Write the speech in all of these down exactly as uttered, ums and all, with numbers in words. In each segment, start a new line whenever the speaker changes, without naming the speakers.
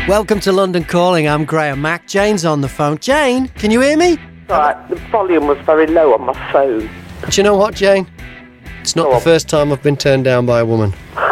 Welcome to London Calling. I'm Graham Mack. Jane's on the phone. Jane, can you hear me?
Right, the volume was very low on my phone.
Do you know what, Jane? It's not
Go
the
on.
first time I've been turned down by a woman.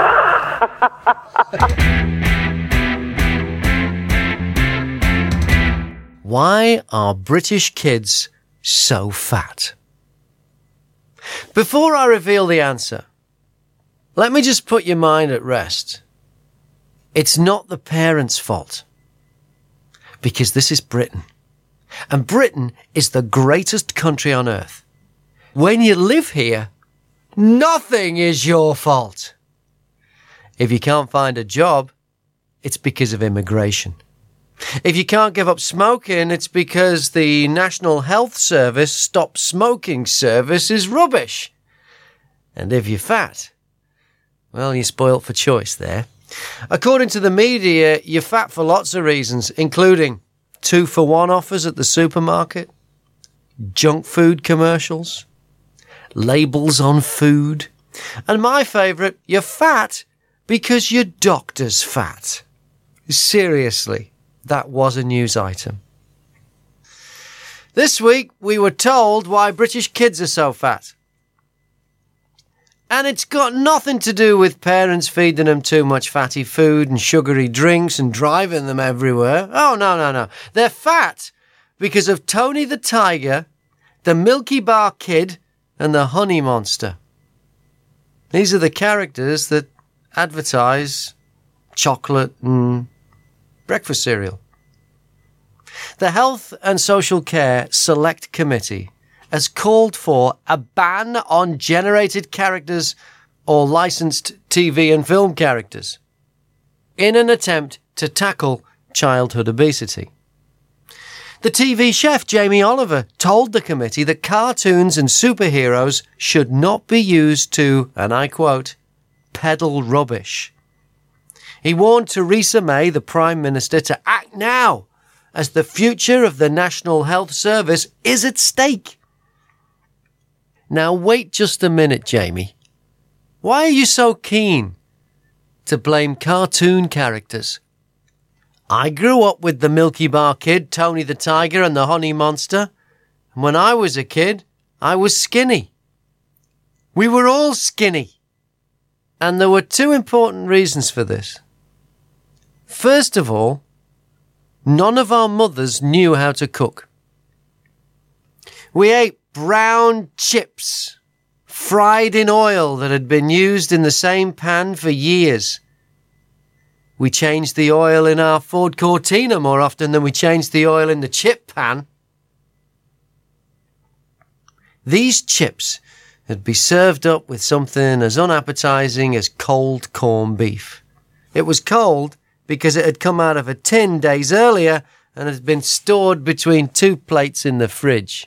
Why are British kids so fat? Before I reveal the answer, let me just put your mind at rest. It's not the parents' fault. Because this is Britain. And Britain is the greatest country on earth. When you live here, nothing is your fault. If you can't find a job, it's because of immigration. If you can't give up smoking, it's because the National Health Service Stop Smoking service is rubbish. And if you're fat, well, you're spoilt for choice there. According to the media, you're fat for lots of reasons, including two-for-one offers at the supermarket, junk food commercials, labels on food, and my favourite, you're fat because your doctor's fat. Seriously. That was a news item. This week, we were told why British kids are so fat. And it's got nothing to do with parents feeding them too much fatty food and sugary drinks and driving them everywhere. Oh, no, no, no. They're fat because of Tony the Tiger, the Milky Bar Kid, and the Honey Monster. These are the characters that advertise chocolate and breakfast cereal. The Health and Social Care Select Committee has called for a ban on generated characters or licensed T V and film characters in an attempt to tackle childhood obesity. The T V chef Jamie Oliver told the committee that cartoons and superheroes should not be used to, and I quote, peddle rubbish. He warned Theresa May, the Prime Minister, to act now, as the future of the National Health Service is at stake. Now wait just a minute, Jamie. Why are you so keen to blame cartoon characters? I grew up with the Milky Bar Kid, Tony the Tiger, and the Honey Monster. And when I was a kid, I was skinny. We were all skinny. And there were two important reasons for this. First of all, none of our mothers knew how to cook. We ate brown chips, fried in oil that had been used in the same pan for years. We changed the oil in our Ford Cortina more often than we changed the oil in the chip pan. These chips would be served up with something as unappetizing as cold corned beef. It was cold because it had come out of a tin days earlier and had been stored between two plates in the fridge.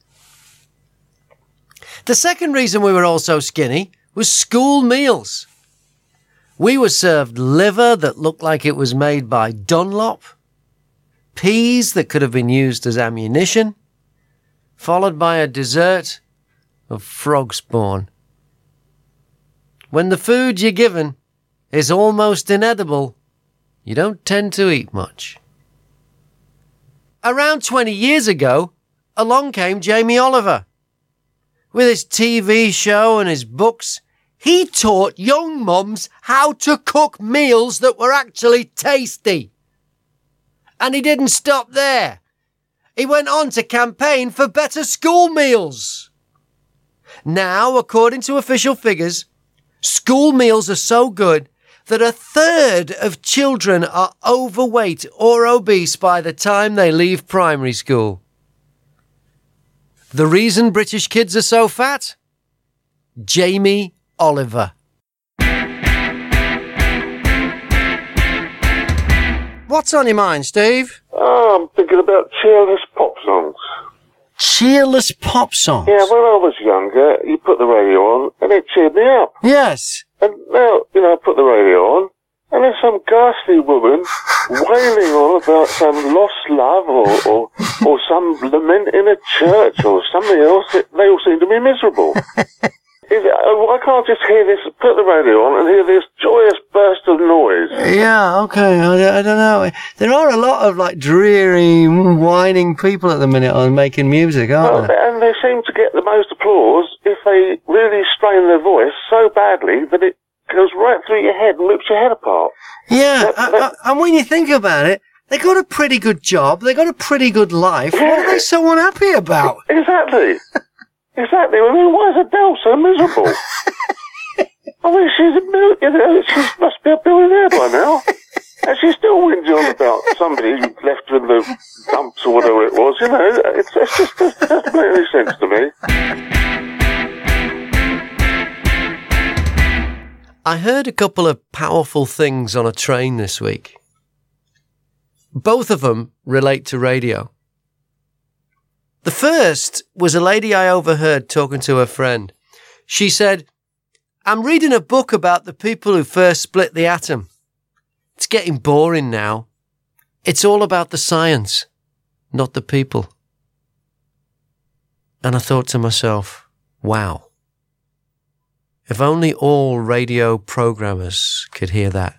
The second reason we were all so skinny was school meals. We were served liver that looked like it was made by Dunlop, peas that could have been used as ammunition, followed by a dessert of frog spawn. When the food you're given is almost inedible, you don't tend to eat much. Around twenty years ago, along came Jamie Oliver. With his T V show and his books, he taught young mums how to cook meals that were actually tasty. And he didn't stop there. He went on to campaign for better school meals. Now, according to official figures, school meals are so good that a third of children are overweight or obese by the time they leave primary school. The reason British kids are so fat? Jamie Oliver. What's on your mind, Steve?
Oh, I'm thinking about cheerless pop songs.
Cheerless pop songs?
Yeah, when I was younger, you put the radio on and it cheered me up.
Yes.
And now, you know, I put the radio on and there's some ghastly woman wailing on about some lost love or, or, or some lament in a church or something else. They all seem to be miserable. Is it, uh, why can't I just hear this, put the radio on and hear this joyous burst of noise?
Yeah, okay, I, I don't know. There are a lot of, like, dreary, whining people at the minute on making music, aren't
Well,
there?
and they seem to get the most applause if they really strain their voice so badly that it goes right through your head and rips your head apart.
Yeah,
That-
uh,
that-
uh, and when you think about it, they got a pretty good job, they got a pretty good life. What are they so unhappy about?
Exactly. Exactly. I mean, why is Adele so miserable? I mean, she's a mil- you know, she must be a billionaire by now. And she's still whinging on about somebody who left her in the dumps or whatever it was, you know. It's, it's just, it doesn't make any sense to me.
I heard a couple of powerful things on a train this week. Both of them relate to radio. The first was a lady I overheard talking to her friend. She said, I'm reading a book about the people who first split the atom. It's getting boring now. It's all about the science, not the people. And I thought to myself, wow. If only all radio programmers could hear that.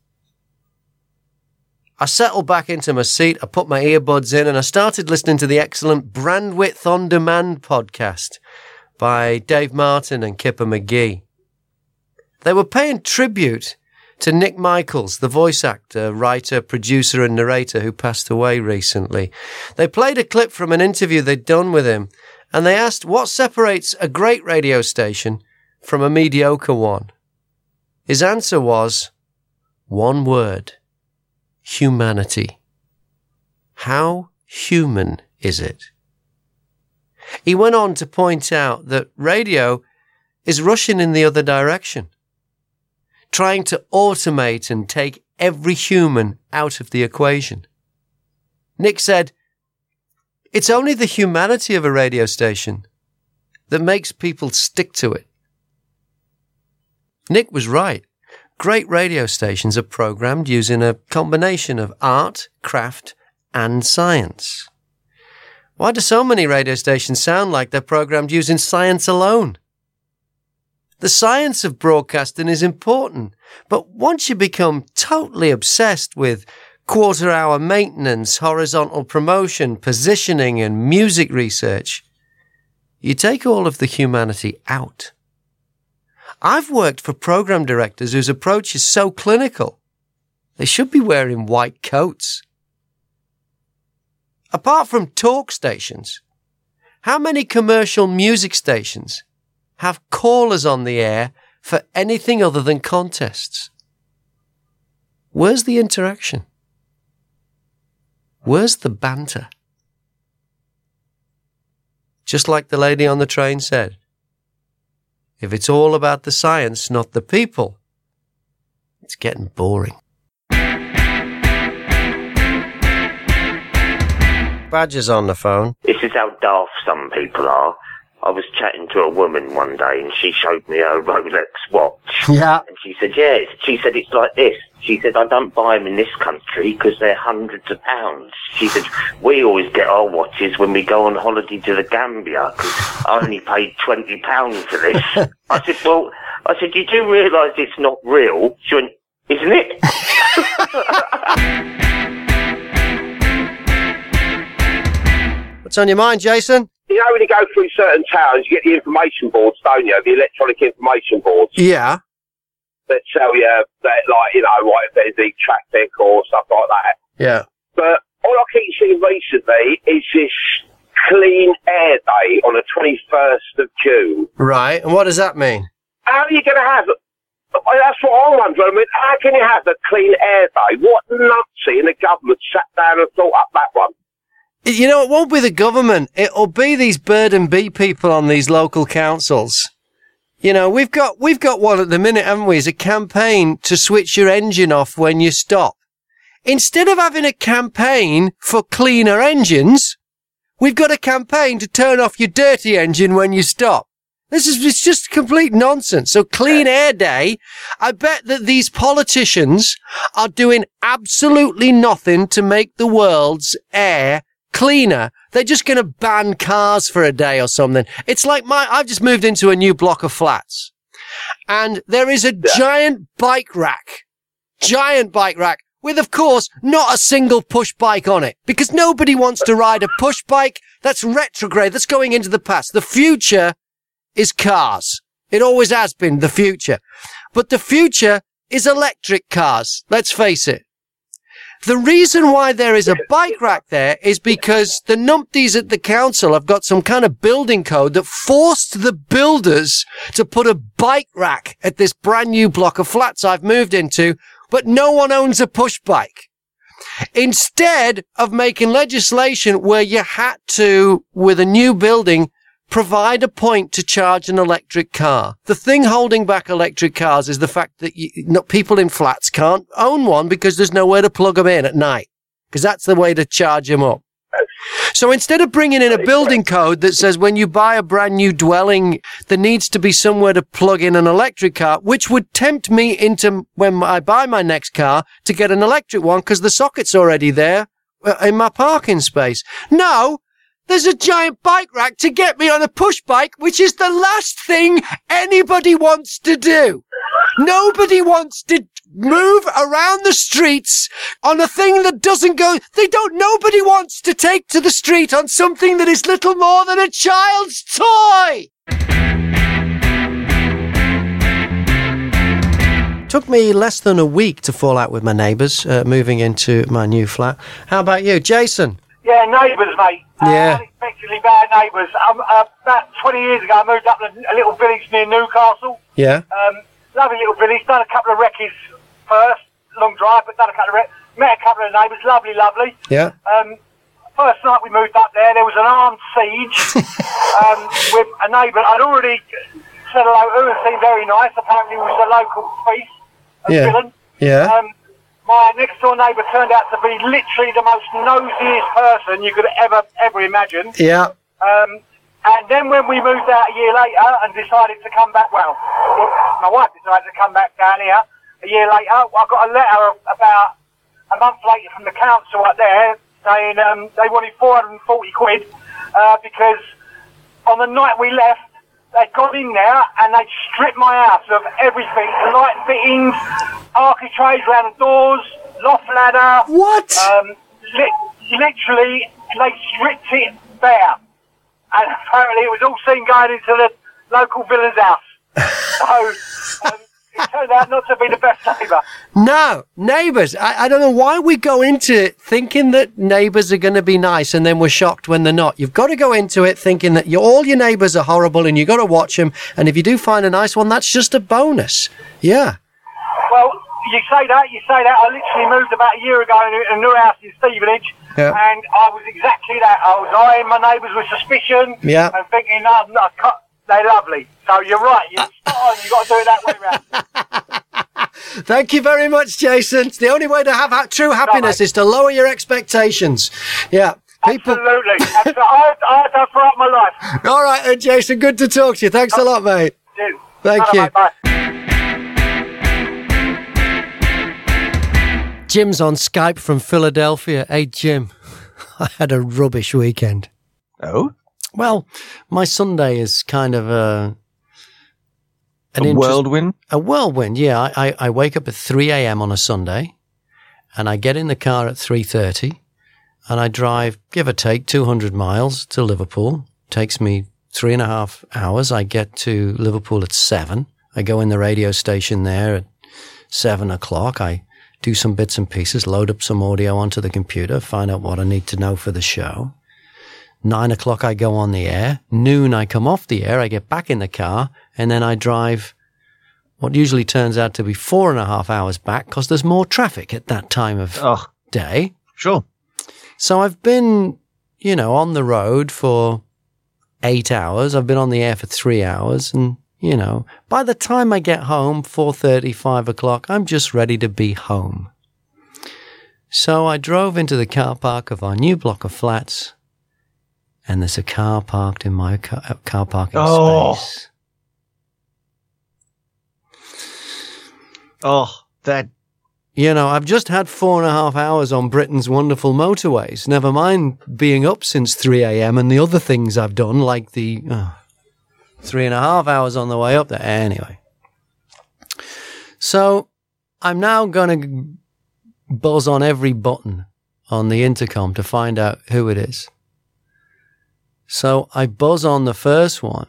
I settled back into my seat, I put my earbuds in, and I started listening to the excellent Brandwidth On Demand podcast by Dave Martin and Kipper McGee. They were paying tribute to Nick Michaels, the voice actor, writer, producer and narrator who passed away recently. They played a clip from an interview they'd done with him, and they asked what separates a great radio station from a mediocre one. His answer was one word: humanity. How human is it? He went on to point out that radio is rushing in the other direction, trying to automate and take every human out of the equation. Nick said, it's only the humanity of a radio station that makes people stick to it. Nick was right. Great radio stations are programmed using a combination of art, craft, and science. Why do so many radio stations sound like they're programmed using science alone? The science of broadcasting is important, but once you become totally obsessed with quarter-hour maintenance, horizontal promotion, positioning, and music research, you take all of the humanity out. I've worked for program directors whose approach is so clinical. They should be wearing white coats. Apart from talk stations, how many commercial music stations have callers on the air for anything other than contests? Where's the interaction? Where's the banter? Just like the lady on the train said, if it's all about the science, not the people, it's getting boring. Badger's on the phone.
This is how daft some people are. I was chatting to a woman one day and she showed me a Rolex watch.
Yeah.
And she said, yeah, she said, it's like this. She said, I don't buy them in this country because they're hundreds of pounds. She said, we always get our watches when we go on holiday to the Gambia because I only paid twenty pounds for this. I said, well, I said, you do realise it's not real? She went, isn't it?
What's on your mind, Jason?
You know, when you go through certain towns, you get the information boards, don't you? The electronic information boards
Yeah.
that tell you that, like, you know, what if there's the traffic or stuff like that.
Yeah.
But all I keep seeing recently is this Clean Air Day on the twenty-first of June.
Right. And what does that mean?
How are you going to have it? That's what I wonder. I mean, how can you have the Clean Air Day? What nutsy in the government sat down and thought up that one?
You know, it won't be the government. It'll be these bird and bee people on these local councils. You know, we've got, we've got one at the minute, haven't we? It's a campaign to switch your engine off when you stop. Instead of having a campaign for cleaner engines, we've got a campaign to turn off your dirty engine when you stop. This is, it's just complete nonsense. So Clean Air Day, I bet that these politicians are doing absolutely nothing to make the world's air cleaner. They're just going to ban cars for a day or something. It's like my, I've just moved into a new block of flats and there is a yeah. giant bike rack, giant bike rack with, of course, not a single push bike on it because nobody wants to ride a push bike. That's retrograde. That's going into the past. The future is cars. It always has been the future, but the future is electric cars. Let's face it. The reason why there is a bike rack there is because the numpties at the council have got some kind of building code that forced the builders to put a bike rack at this brand new block of flats I've moved into, but no one owns a push bike. Instead of making legislation where you had to, with a new building, provide a point to charge an electric car. The thing holding back electric cars is the fact that you, no, people in flats can't own one because there's nowhere to plug them in at night. Because that's the way to charge them up. So instead of bringing in a building code that says when you buy a brand new dwelling, there needs to be somewhere to plug in an electric car, which would tempt me into when I buy my next car to get an electric one because the socket's already there in my parking space. No. There's a giant bike rack to get me on a push bike, which is the last thing anybody wants to do. Nobody wants to move around the streets on a thing that doesn't go, they don't, nobody wants to take to the street on something that is little more than a child's toy. Took me less than a week to fall out with my neighbours, uh, moving into my new flat. How about you, Jason?
Yeah, neighbours, mate.
Yeah.
Uh, unexpectedly bad neighbours. Um, uh, about twenty years ago, I moved up to a little village near Newcastle.
Yeah.
Um, lovely little village. Done a couple of recces first, long drive, but done a couple of recces. Met a couple of neighbours. Lovely, lovely.
Yeah.
Um, first night we moved up there, there was an armed siege um, with a neighbour I'd already said hello to and seemed very nice. Apparently, he was a local priest, a
yeah.
villain.
Yeah.
Um, My next door neighbour turned out to be literally the most nosiest person you could ever, ever imagine.
Yeah.
Um, and then when we moved out a year later and decided to come back, well, my wife decided to come back down here a year later, I got a letter about a month later from the council up there saying um, they wanted four hundred forty quid uh, because on the night we left, they'd gone in there and they'd stripped my house of everything, light fittings, architraves around the doors, loft ladder.
What? Um,
li- literally, they stripped it bare. And apparently it was all seen going into the local villain's house. So, um, it turned out not to be the best neighbour.
No, neighbours. I, I don't know why we go into it thinking that neighbours are going to be nice and then we're shocked when they're not. You've got to go into it thinking that you, all your neighbours are horrible and you've got to watch them. And if you do find a nice one, that's just a bonus. Yeah.
Well, you say that, you say that. I literally moved about a year ago in a new house in Stevenage. Yeah. And I was exactly that. I was eyeing my neighbours with suspicion. Yeah. And thinking, no, no, I can't. They're lovely. So you're right. You're spot on. You've got to do it that way round.
Thank you very much, Jason. It's the only way to have ha- true happiness no, is to lower your expectations. Yeah.
People... Absolutely. Absolutely. I, I have throughout my life.
All right, then, Jason. Good to talk to you. Thanks a lot, mate.
Cheers.
Thank
Bye,
you.
Mate, bye.
Jim's on Skype from Philadelphia. Hey, Jim. I had a rubbish weekend.
Oh?
Well, my Sunday is kind of a...
An a interest, whirlwind?
A whirlwind, yeah. I, I, I wake up at three a.m. on a Sunday, and I get in the car at three thirty, and I drive, give or take, two hundred miles to Liverpool. Takes me three and a half hours. I get to Liverpool at seven. I go in the radio station there at seven o'clock. I do some bits and pieces, load up some audio onto the computer, find out what I need to know for the show. Nine o'clock, I go on the air. Noon, I come off the air. I get back in the car, and then I drive what usually turns out to be four and a half hours back because there's more traffic at that time of
oh,
day.
Sure.
So I've been, you know, on the road for eight hours. I've been on the air for three hours, and you know, by the time I get home, four thirty, five o'clock, I'm just ready to be home. So I drove into the car park of our new block of flats, and there's a car parked in my car, car parking
oh.
space.
Oh, that
You know, I've just had four and a half hours on Britain's wonderful motorways. Never mind being up since three a.m. and the other things I've done, like the oh, three and a half hours on the way up there. Anyway. So I'm now going to buzz on every button on the intercom to find out who it is. So I buzz on the first one.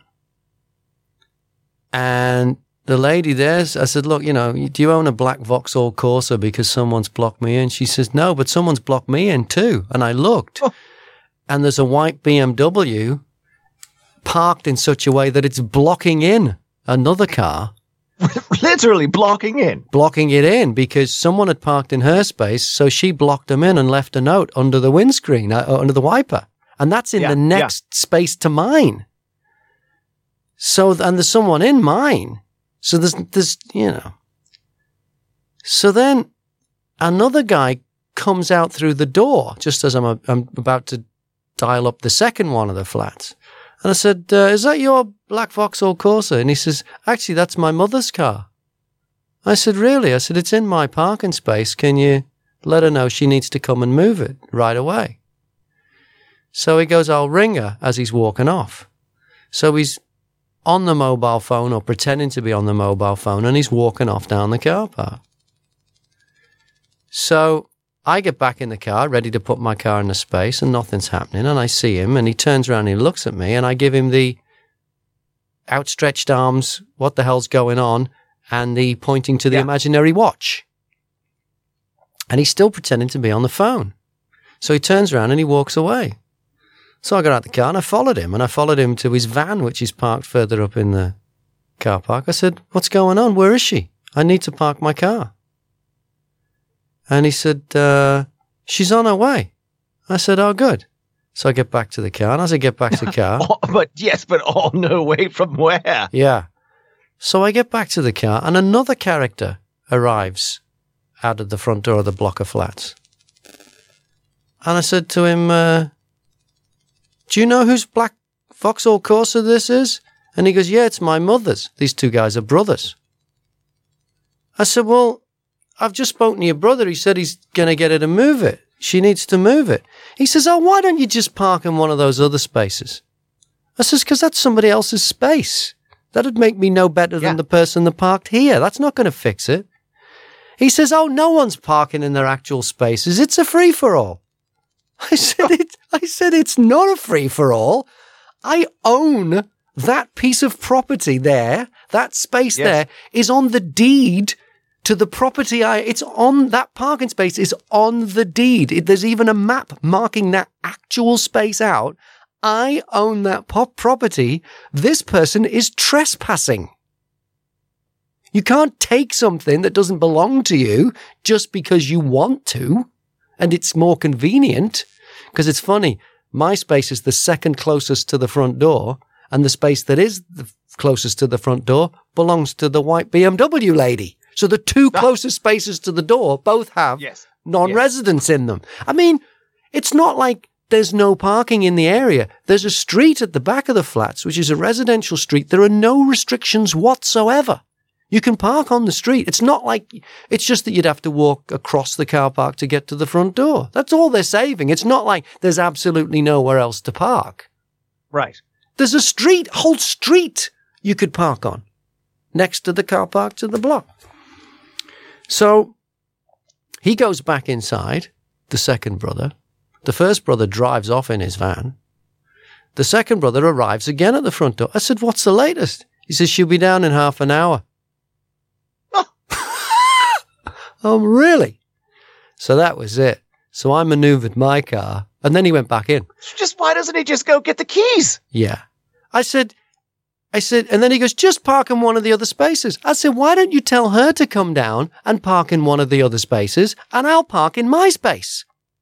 And the lady there, I said, look, you know, do you own a black Vauxhall Corsa because someone's blocked me in? She says, no, but someone's blocked me in too. And I looked, oh. and there's a white B M W parked in such a way that it's blocking in another car.
Literally blocking in?
Blocking it in because someone had parked in her space, so she blocked them in and left a note under the windscreen, uh, under the wiper. And that's in yeah, the next yeah. space to mine. So, and there's someone in mine. So there's, there's, you know. So then another guy comes out through the door just as I'm, a, I'm about to dial up the second one of the flats. And I said, uh, is that your black Vauxhall Corsa? And he says, actually, that's my mother's car. I said, really? I said, it's in my parking space. Can you let her know she needs to come and move it right away? So he goes, I'll ring her as he's walking off. So he's on the mobile phone or pretending to be on the mobile phone and he's walking off down the car park. So I get back in the car, ready to put my car in the space and nothing's happening. And I see him and he turns around and he looks at me and I give him the outstretched arms, what the hell's going on, and the pointing to the yeah. imaginary watch. And he's still pretending to be on the phone. So he turns around and he walks away. So I got out the car and I followed him, and I followed him to his van, which is parked further up in the car park. I said, what's going on? Where is she? I need to park my car. And he said, uh, she's on her way. I said, oh, good. So I get back to the car, and as I get back to the car...
oh, but yes, but on her way from where?
Yeah. So I get back to the car, and another character arrives out of the front door of the block of flats. And I said to him... Uh, do you know whose black Vauxhall Corsa this is? And he goes, yeah, it's my mother's. These two guys are brothers. I said, well, I've just spoken to your brother. He said he's going to get her to move it. She needs to move it. He says, oh, why don't you just park in one of those other spaces? I says, because that's somebody else's space. That'd make me no better yeah. than the person that parked here. That's not going to fix it. He says, oh, no one's parking in their actual spaces. It's a free-for-all. I said, it, I said, it's not a free-for-all. I own that piece of property there. That space yes. there is on the deed to the property. I, it's on, that parking space is on the deed. It, there's even a map marking that actual space out. I own that pop property. This person is trespassing. You can't take something that doesn't belong to you just because you want to. And it's more convenient, because it's funny. My space is the second closest to the front door, and the space that is the closest to the front door belongs to the white B M W lady. So the two closest spaces to the door both have yes. non-residents yes. in them. I mean, it's not like there's no parking in the area. There's a street at the back of the flats, which is a residential street. There are no restrictions whatsoever. You can park on the street. It's not like, it's just that you'd have to walk across the car park to get to the front door. That's all they're saving. It's not like there's absolutely nowhere else to park.
Right.
There's a street, whole street you could park on next to the car park to the block. So he goes back inside, the second brother. The first brother drives off in his van. The second brother arrives again at the front door. I said, what's the latest? He says, she'll be down in half an hour. Oh, really? So that was it. So I maneuvered my car, and then he went back in.
Just why doesn't he just go get the keys?
Yeah. I said, I said, and then he goes, just park in one of the other spaces. I said, why don't you tell her to come down and park in one of the other spaces, and I'll park in my space?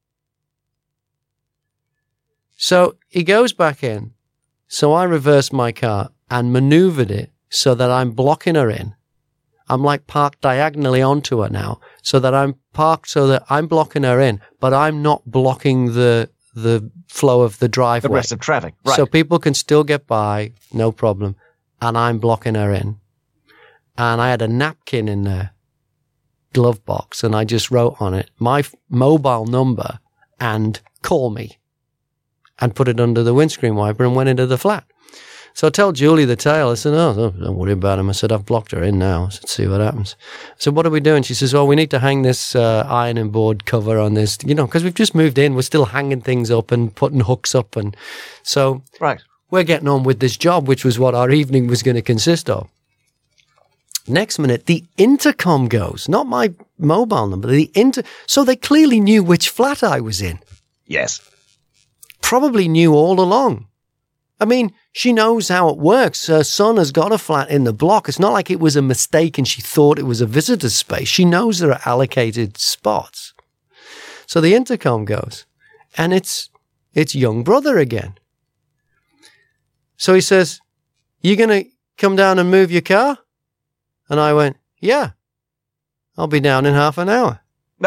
So he goes back in. So I reversed my car and maneuvered it so that I'm blocking her in. I'm like parked diagonally onto her now, so that I'm parked so that I'm blocking her in, but I'm not blocking the the flow of the driveway.
The rest of traffic, right.
So people can still get by, no problem, and I'm blocking her in. And I had a napkin in there glove box and I just wrote on it my f- mobile number and call me, and put it under the windscreen wiper and went into the flat. So I tell Julie the tale. I said, oh, don't worry about him. I said, I've blocked her in now. I said, see what happens. I said, what are we doing? She says, oh, we need to hang this uh, ironing board cover on this, you know, because we've just moved in. We're still hanging things up and putting hooks up. And so
Right.
we're getting on with this job, which was what our evening was going to consist of. Next minute, the intercom goes, not my mobile number, the inter. So they clearly knew which flat I was in.
Yes.
Probably knew all along. I mean, she knows how it works. Her son has got a flat in the block. It's not like it was a mistake and she thought it was a visitor space. She knows there are allocated spots. So the intercom goes, and it's it's young brother again. So he says, you going to come down and move your car? And I went, yeah, I'll be down in half an hour.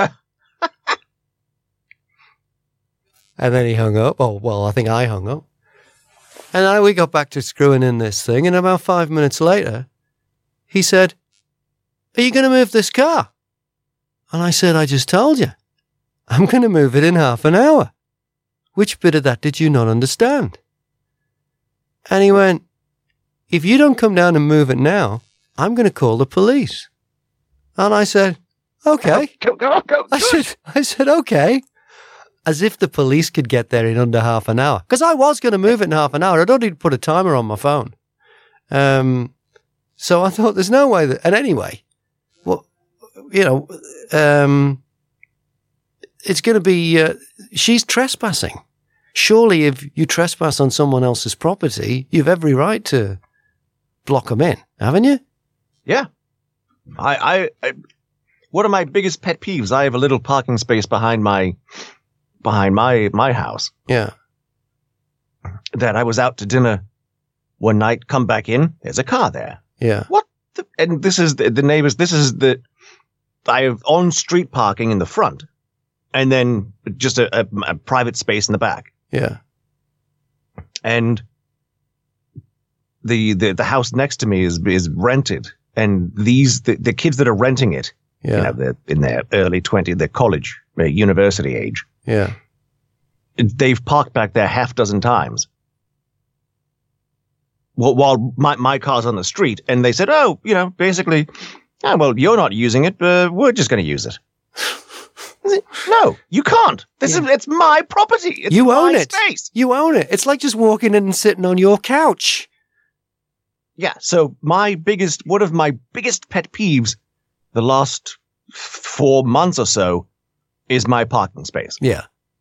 And then he hung up. Oh, well, I think I hung up. And I, we got back to screwing in this thing. And about five minutes later, he said, are you going to move this car? And I said, I just told you. I'm going to move it in half an hour. Which bit of that did you not understand? And he went, if you don't come down and move it now, I'm going to call the police. And I said, okay.
Go, go, go.
I said, I said, okay. As if the police could get there in under half an hour. Because I was going to move it in half an hour. I don't need to put a timer on my phone. Um, so I thought there's no way that, and anyway, well, you know, um, it's going to be, uh, she's trespassing. Surely if you trespass on someone else's property, you've every right to block them in, haven't you?
Yeah. I, I, I, one of my biggest pet peeves, I have a little parking space behind my, behind my, my house.
Yeah.
That I was out to dinner one night, come back in, there's a car there.
Yeah.
What the, and this is the, the neighbors, this is the, I have on street parking in the front and then just a, a, a private space in the back.
Yeah.
And the, the, the house next to me is, is rented. And these, the, the kids that are renting it,
Yeah.
you know, they're in their early twenties, they're college, uh, university age.
Yeah.
They've parked back there half dozen times. While, while my, my car's on the street, and they said, oh, you know, basically, oh, well, you're not using it, uh, we're just going to use it. No, you can't. This
Yeah.
is, it's my property. It's
You own
my
it.
space.
You own it. It's like just walking in and sitting on your couch.
Yeah. So my biggest, one of my biggest pet peeves the last four months or so is my parking space.
Yeah.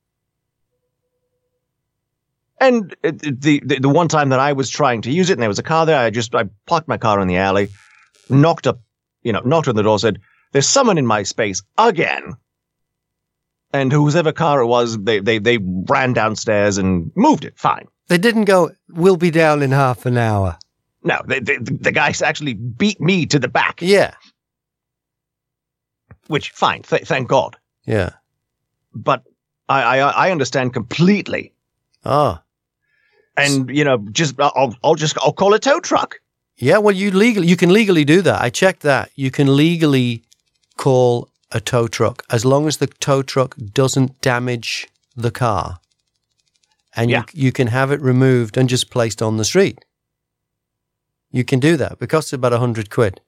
And uh, the, the the one time that I was trying to use it and there was a car there, I just, I parked my car in the alley, knocked up, you know, knocked on the door, said, there's someone in my space again. And whoever car it was, they, they, they ran downstairs and moved it. Fine.
They didn't go, we'll be down in half an hour.
No, they, they, the guys actually beat me to the back,
Yeah.
which fine. Th- thank God.
Yeah.
But I, I, I understand completely.
Oh.
And, you know, just, I'll, I'll just, I'll call a tow truck.
Yeah, well, you legally, you can legally do that. I checked that. You can legally call a tow truck as long as the tow truck doesn't damage the car. And
Yeah.
you, you can have it removed and just placed on the street. You can do that. It costs about a hundred quid.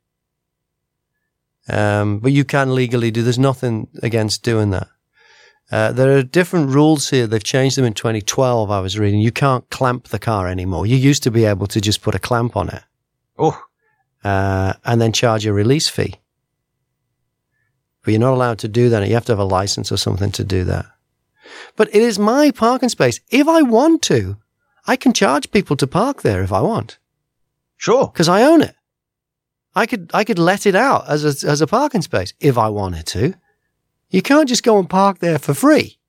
Um, but you can legally do, there's nothing against doing that. Uh, there are different rules here. They've changed them in twenty twelve, I was reading. You can't clamp the car anymore. You used to be able to just put a clamp on it.
Oh,
Uh, and then charge a release fee. But you're not allowed to do that. You have to have a license or something to do that. But it is my parking space. If I want to, I can charge people to park there if I want,
sure.
because I own it. I could I could let it out as a, as a parking space if I wanted to. You can't just go and park there for free.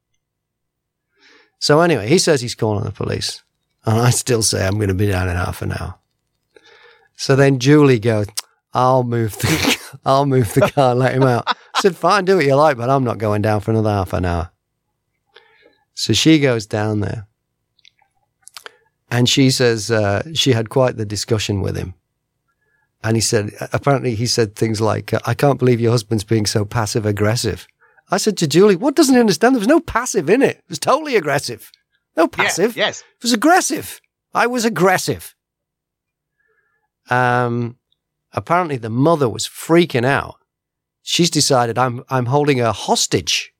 So anyway, he says he's calling the police. And I still say I'm going to be down in half an hour. So then Julie goes, I'll move the, I'll move the car and let him out. I said, fine, do what you like, but I'm not going down for another half an hour. So she goes down there. And she says uh, she had quite the discussion with him. And he said, apparently he said things like, I can't believe your husband's being so passive aggressive. I said to Julie, what doesn't he understand? There was no passive in it. It was totally aggressive. No passive.
Yes. yes.
It was aggressive. I was aggressive. Um, apparently the mother was freaking out. She's decided I'm, I'm holding her hostage.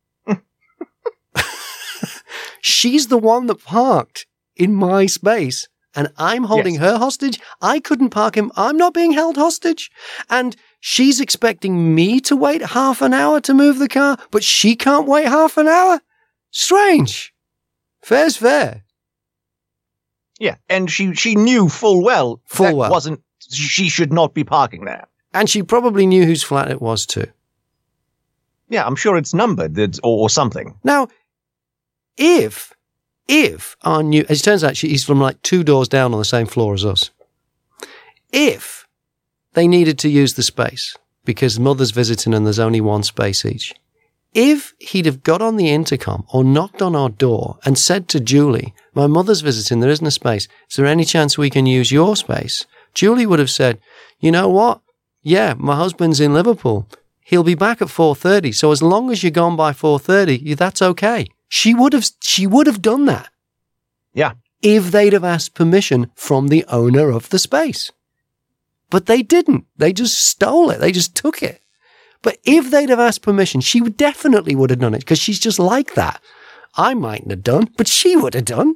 She's the one that parked in my space. And I'm holding yes. her hostage. I couldn't park him. I'm not being held hostage. And she's expecting me to wait half an hour to move the car, but she can't wait half an hour? Strange. Fair's fair.
Yeah, and she, she knew full well
full
that
well.
wasn't, she should not be parking there.
And she probably knew whose flat it was too.
Yeah, I'm sure it's numbered or, or something.
Now, if... If our new, as it turns out, he's from like two doors down on the same floor as us. If they needed to use the space because mother's visiting and there's only one space each, if he'd have got on the intercom or knocked on our door and said to Julie, my mother's visiting, there isn't a space. Is there any chance we can use your space? Julie would have said, you know what? Yeah, my husband's in Liverpool. He'll be back at four thirty. So as long as you're gone by four thirty, that's okay. She would have, she would have done that.
Yeah.
If they'd have asked permission from the owner of the space. But they didn't. They just stole it. They just took it. But if they'd have asked permission, she would definitely would have done it because she's just like that. I mightn't have done, but she would have done.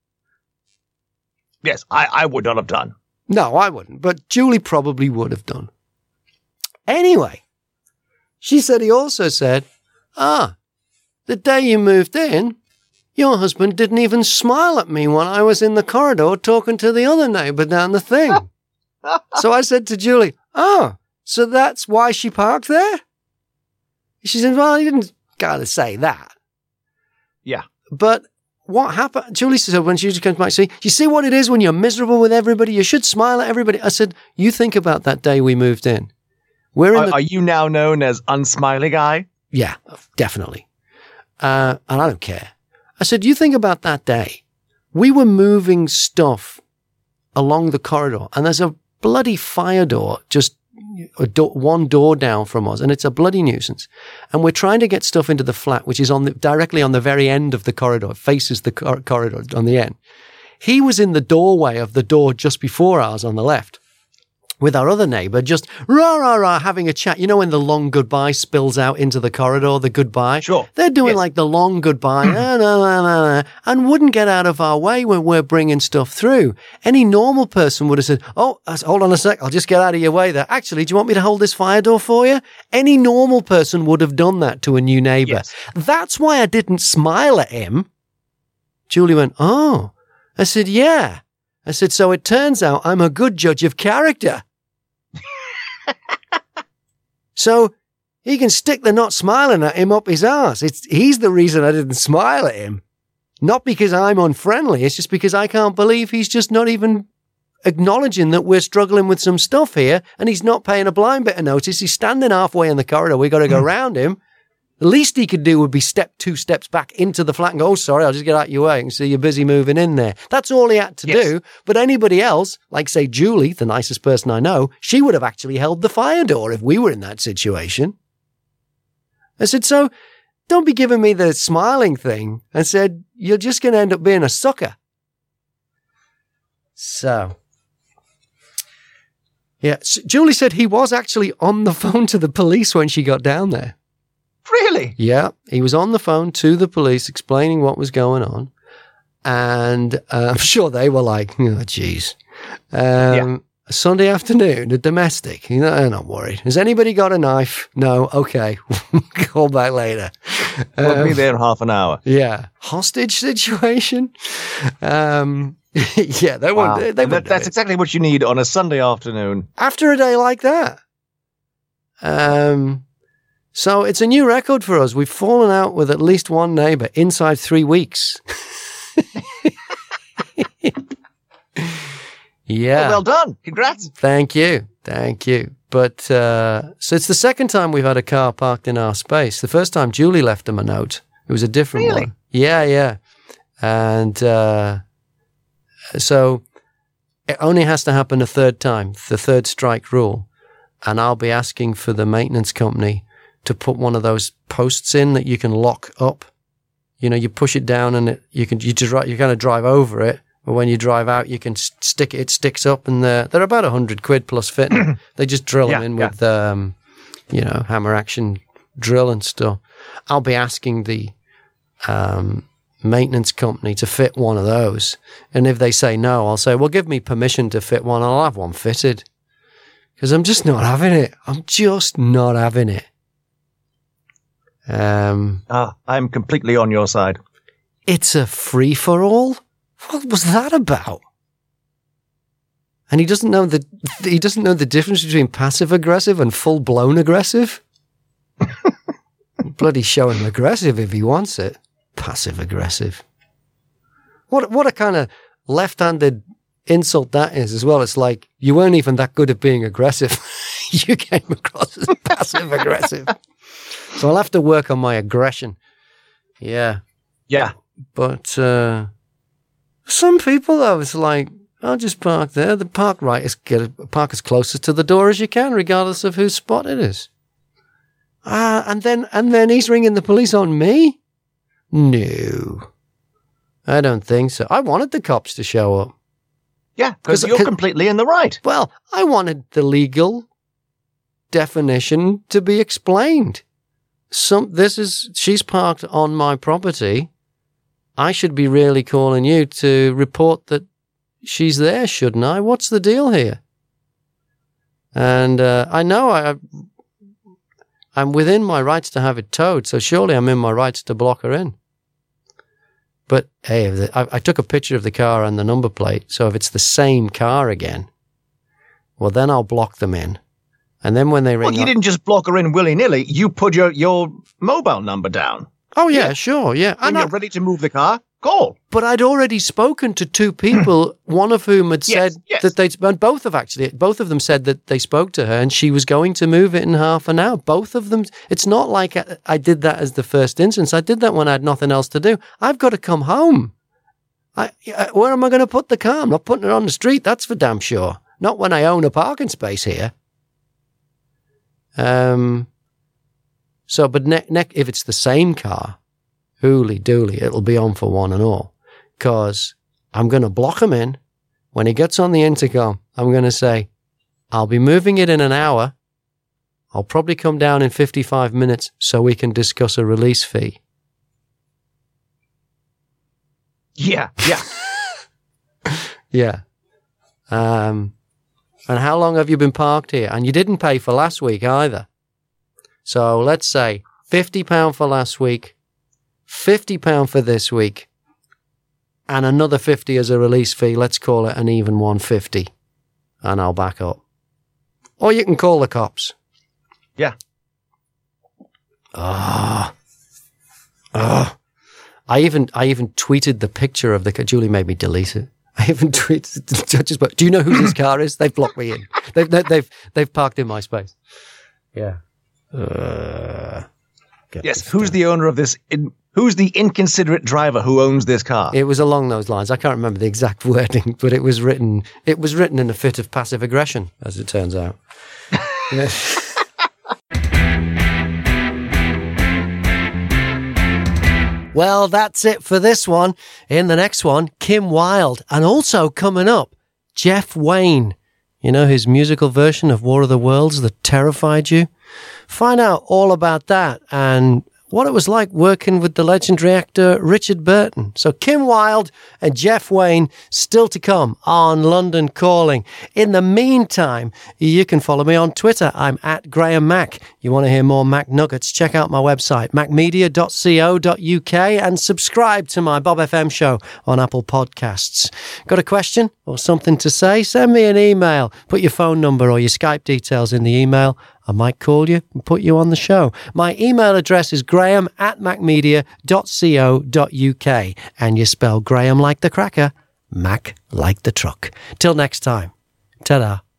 Yes, I, I would not have done.
No, I wouldn't. But Julie probably would have done. Anyway, she said he also said, ah, the day you moved in, your husband didn't even smile at me when I was in the corridor talking to the other neighbour down the thing. So I said to Julie, oh, so that's why she parked there? She said, well, he didn't gotta say that.
Yeah.
But what happened? Julie said when she comes back, see, you see what it is when you're miserable with everybody? You should smile at everybody. I said, you think about that day we moved in. We're in
are,
the-
are you now known as Unsmiley Guy?
Yeah, definitely. Uh, and I don't care. I said, you think about that day. We were moving stuff along the corridor and there's a bloody fire door just a do- one door down from us and it's a bloody nuisance. And we're trying to get stuff into the flat, which is on the, directly on the very end of the corridor, faces the cor- corridor on the end. He was in the doorway of the door just before ours on the left. With our other neighbour, just rah, rah, rah, having a chat. You know when the long goodbye spills out into the corridor, the goodbye?
Sure.
They're doing
Yes.
like the long goodbye, nah, nah, nah, nah, nah, and wouldn't get out of our way when we're bringing stuff through. Any normal person would have said, oh, hold on a sec, I'll just get out of your way there. Actually, do you want me to hold this fire door for you? Any normal person would have done that to a new neighbour.
Yes.
That's why I didn't smile at him. Julie went, oh. I said, yeah. I said, so it turns out I'm a good judge of character. So he can stick the not smiling at him up his arse. It's, he's the reason I didn't smile at him. Not because I'm unfriendly. It's just because I can't believe he's just not even acknowledging that we're struggling with some stuff here and he's not paying a blind bit of notice. He's standing halfway in the corridor. We've got to go round him. The least he could do would be step two steps back into the flat and go, oh, sorry, I'll just get out of your way and see you're busy moving in there. That's all he had to
Yes.
do. But anybody else, like, say, Julie, the nicest person I know, she would have actually held the fire door if we were in that situation. I said, so don't be giving me the smiling thing. I said, you're just going to end up being a sucker. So, yeah, S- Julie said he was actually on the phone to the police when she got down there.
Really?
Yeah, he was on the phone to the police explaining what was going on. And uh, I'm sure they were like, oh, geez. Um,
Yeah.
Sunday afternoon, a domestic. You know, I'm not worried. Has anybody got a knife? No. Okay. Call back later.
We'll be
Um,
there in half an hour.
Yeah. Hostage situation? Um, yeah, they
Wow.
won't. They, they
That-
won't do
that's
it.
exactly what you need on a Sunday afternoon.
After a day like that. Um, so it's a new record for us. We've fallen out with at least one neighbour inside three weeks. Yeah.
Oh, well done. Congrats.
Thank you. Thank you. But, uh, so it's the second time we've had a car parked in our space. The first time Julie left him a note. It was a different
Really?
one. Yeah, yeah. And, uh, so It only has to happen a third time, the third strike rule. And I'll be asking for the maintenance company to put one of those posts in that you can lock up. You know, you push it down and it, you can, you just, you kind of drive over it. But when you drive out, you can stick it, it sticks up, and they're, they're about a hundred quid plus fitting. They just drill
Yeah,
them in
yeah.
with, um, you know, hammer action drill and stuff. I'll be asking the, um, maintenance company to fit one of those. And if they say no, I'll say, well, give me permission to fit one. I'll have one fitted. Because I'm just not having it. I'm just not having it. Um,
Ah, I'm completely on your side.
It's a free-for-all? What was that about? And he doesn't know the he doesn't know the difference between passive-aggressive and full-blown aggressive? Bloody show him aggressive if he wants it. Passive-aggressive. What what a kind of left-handed insult that is as well. It's like, you weren't even that good at being aggressive. You came across as passive-aggressive. So I'll have to work on my aggression. Yeah.
Yeah.
But uh, some people, though, it's like, I'll just park there. The park right is get park as closest to the door as you can, regardless of whose spot it is. Ah, and then and then he's ringing the police on me? No, I don't think so. I wanted the cops to show up.
Yeah, because
'Cause-
you're
'cause-
completely in the right.
Well, I wanted the legal definition to be explained. Some this is she's parked on my property. I should be really calling you to report that she's there, shouldn't I? What's the deal here? And uh, I know I, I'm within my rights to have it towed, so surely I'm in my rights to block her in. But hey, if the, I, I took a picture of the car and the number plate, so if it's the same car again, well, then I'll block them in. And then when they ring
Well, you
up-
didn't just block her in willy-nilly. You put your, your mobile number down.
Oh, yeah, sure, yeah.
When
And
you're
I-
ready to move the car, call.
But I'd already spoken to two people, one of whom had
Yes,
said
yes.
that they'd, and both of actually, both of them said that they spoke to her and she was going to move it in half an hour. Both of them. It's not like I, I did that as the first instance. I did that when I had nothing else to do. I've got to come home. I, I- where am I going to put the car? I'm not putting it on the street. That's for damn sure. Not when I own a parking space here. Um. So, but ne- ne- if it's the same car, hooly dooly, it'll be on for one and all. Because I'm going to block him in. When he gets on the intercom, I'm going to say, I'll be moving it in an hour. I'll probably come down in fifty-five minutes so we can discuss a release fee.
Yeah, yeah.
Yeah. Um, and how long have you been parked here? And you didn't pay for last week either. So let's say fifty pounds for last week, fifty pounds for this week, and another fifty as a release fee. Let's call it an even one hundred fifty, and I'll back up. Or you can call the cops.
Yeah.
Ah. Ah. I even I even tweeted the picture of the car. Julie made me delete it. I even tweeted the judges, but do you know who this car is? They've blocked me in. They've they, they've they've parked in my space. Yeah. Uh, get
Yes.
this
Who's
done.
the owner of this? In, who's the inconsiderate driver who owns this car?
It was along those lines. I can't remember the exact wording, but it was written. It was written in a fit of passive aggression, as it turns out. Yeah. Well, that's it for this one. In the next one, Kim Wilde. And also coming up, Jeff Wayne. You know, his musical version of War of the Worlds that terrified you? Find out all about that and what it was like working with the legendary actor Richard Burton. So Kim Wilde and Jeff Wayne still to come on London Calling. In the meantime, you can follow me on Twitter. I'm at Graham Mack. You want to hear more Mac Nuggets? Check out my website, mac media dot co dot uk, and subscribe to my Bob F M show on Apple Podcasts. Got a question or something to say? Send me an email. Put your phone number or your Skype details in the email. I might call you and put you on the show. My email address is graham at mac media dot co dot uk. And you spell Graham like the cracker, Mac like the truck. Till next time. Ta-da.